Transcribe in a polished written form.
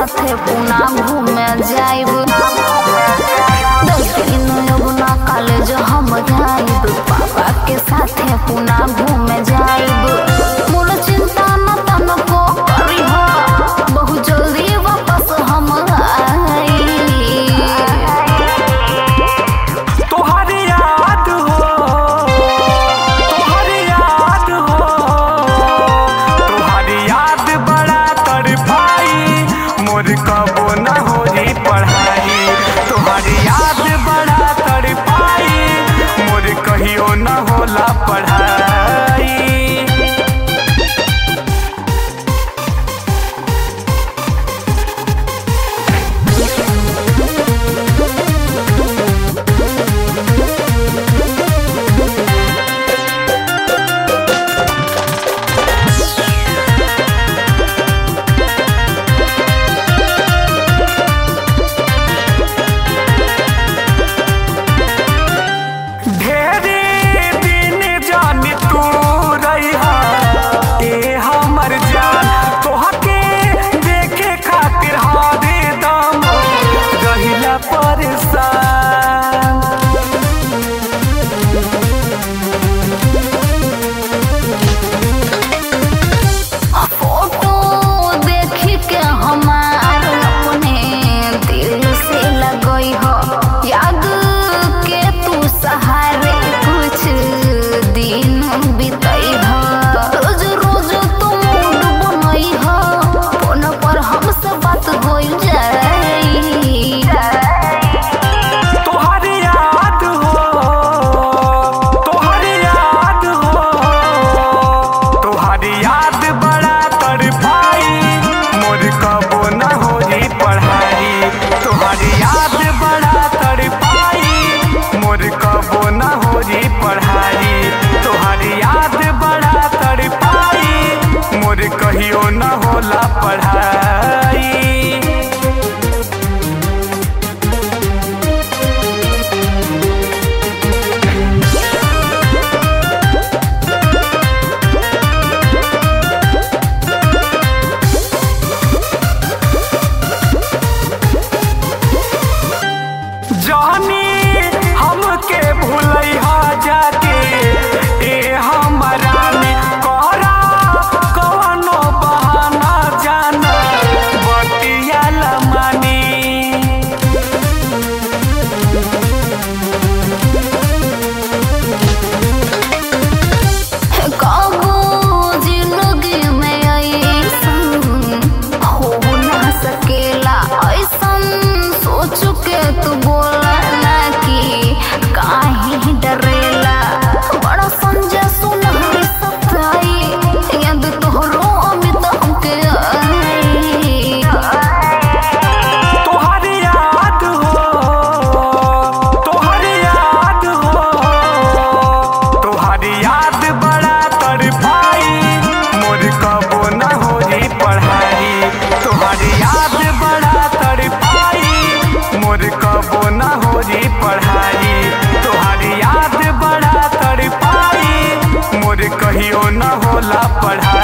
साथे पुना घूमे जाइब 10 दिन अपना कॉलेज हम जाइब पापा के साथे पुना घूमे जाइब मोर चिंता न तनको करिह बहुत जल्दी वापस हम आई तोहरी याद हो तोहरी याद हो तोहरी याद बड़ा तड़पाई मोर कबो न होई पढ़ाई तोहरी याद बड़ा तड़पाई मोर कहियो न होला पढ़ाई कहियो न होला पढ़ाई जानी हमके भूलैहा जाके ए हमरा में कोरा कवनो बहाना जाना बतिया लमानी कबो जिंदगी में ऐसन हो ना सकेला ऐसन सोच के तू बोला ना कि काहे डरेला बड़ा संजय सुनहरी सताई याद तोहरो अमित हमके आई तोहरी याद हो तोहरी याद हो तोहरी याद बड़ा तड़पाई मोर कबो न होई पढ़ाई तोहरी याद बड़ा तड़पाई मोर कबो न होई पढ़ाई तोहरी याद बड़ा तड़पाई मोर कहियो न होला पढ़ाई।